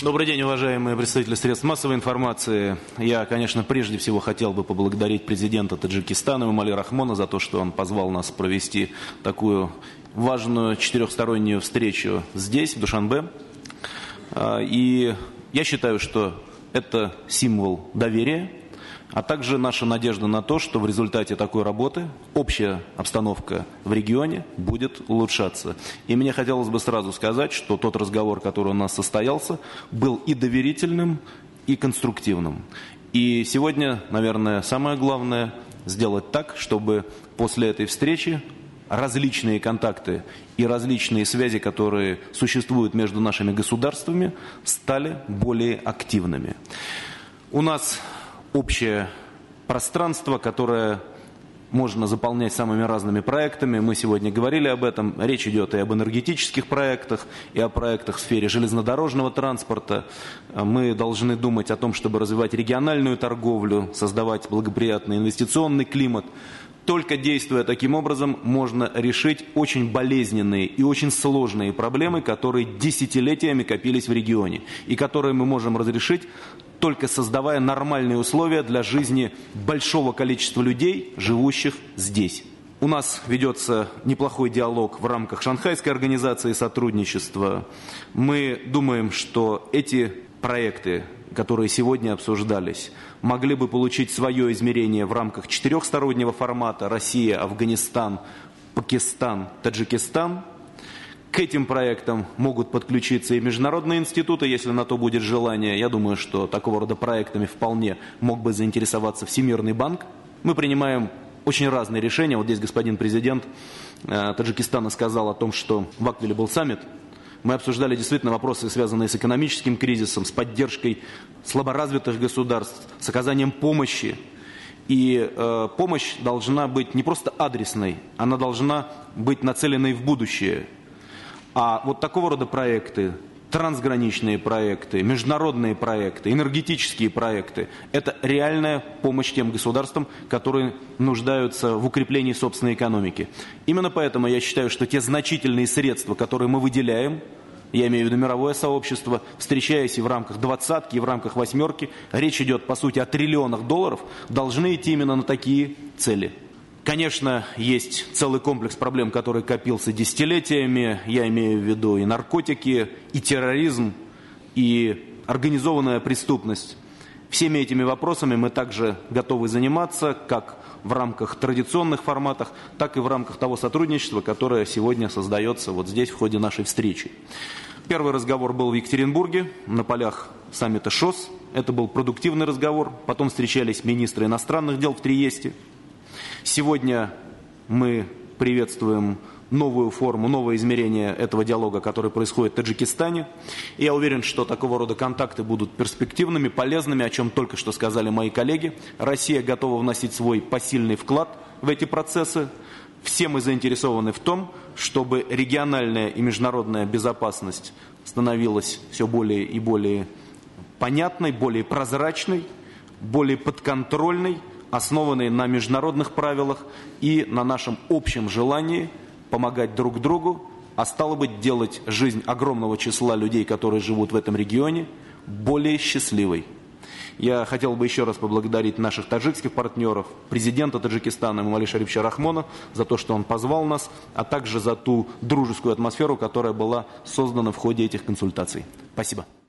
Добрый день, уважаемые представители средств массовой информации. Я, конечно, прежде всего хотел бы поблагодарить президента Таджикистана Эмомали Рахмона за то, что он позвал нас провести такую важную четырехстороннюю встречу здесь, в Душанбе. И я считаю, что это символ доверия, а также наша надежда на то, что в результате такой работы общая обстановка в регионе будет улучшаться. И мне хотелось бы сразу сказать, что тот разговор, который у нас состоялся, был и доверительным, и конструктивным. И сегодня, наверное, самое главное сделать так, чтобы после этой встречи различные контакты и различные связи, которые существуют между нашими государствами, стали более активными. У нас общее пространство, которое можно заполнять самыми разными проектами. Мы сегодня говорили об этом. Речь идет и об энергетических проектах, и о проектах в сфере железнодорожного транспорта. Мы должны думать о том, чтобы развивать региональную торговлю, создавать благоприятный инвестиционный климат. Только действуя таким образом, можно решить очень болезненные и очень сложные проблемы, которые десятилетиями копились в регионе, и которые мы можем разрешить, только создавая нормальные условия для жизни большого количества людей, живущих здесь. У нас ведется неплохой диалог в рамках Шанхайской организации сотрудничества. Мы думаем, что эти проекты, которые сегодня обсуждались, могли бы получить свое измерение в рамках четырехстороннего формата Россия, Афганистан, Пакистан, Таджикистан. К этим проектам могут подключиться и международные институты, если на то будет желание. Я думаю, что такого рода проектами вполне мог бы заинтересоваться Всемирный банк. Мы принимаем очень разные решения. Вот здесь господин президент Таджикистана сказал о том, что в Аквиле был саммит. Мы обсуждали действительно вопросы, связанные с экономическим кризисом, с поддержкой слаборазвитых государств, с оказанием помощи. И помощь должна быть не просто адресной, она должна быть нацеленной в будущее. А вот такого рода проекты, трансграничные проекты, международные проекты, энергетические проекты – это реальная помощь тем государствам, которые нуждаются в укреплении собственной экономики. Именно поэтому я считаю, что те значительные средства, которые мы выделяем, я имею в виду мировое сообщество, встречаясь и в рамках двадцатки, и в рамках восьмерки, речь идет, по сути, о триллионах долларов, должны идти именно на такие цели. Конечно, есть целый комплекс проблем, который копился десятилетиями. Я имею в виду и наркотики, и терроризм, и организованная преступность. Всеми этими вопросами мы также готовы заниматься, как в рамках традиционных форматов, так и в рамках того сотрудничества, которое сегодня создается вот здесь в ходе нашей встречи. Первый разговор был в Екатеринбурге, на полях саммита ШОС. Это был продуктивный разговор. Потом встречались министры иностранных дел в Триесте. Сегодня мы приветствуем новую форму, новое измерение этого диалога, который происходит в Таджикистане. И я уверен, что такого рода контакты будут перспективными, полезными, о чем только что сказали мои коллеги. Россия готова вносить свой посильный вклад в эти процессы. Все мы заинтересованы в том, чтобы региональная и международная безопасность становилась все более и более понятной, более прозрачной, более подконтрольной, основанные на международных правилах и на нашем общем желании помогать друг другу, а стало быть, делать жизнь огромного числа людей, которые живут в этом регионе, более счастливой. Я хотел бы еще раз поблагодарить наших таджикских партнеров, президента Таджикистана Эмомали Шариповича Рахмона за то, что он позвал нас, а также за ту дружескую атмосферу, которая была создана в ходе этих консультаций. Спасибо.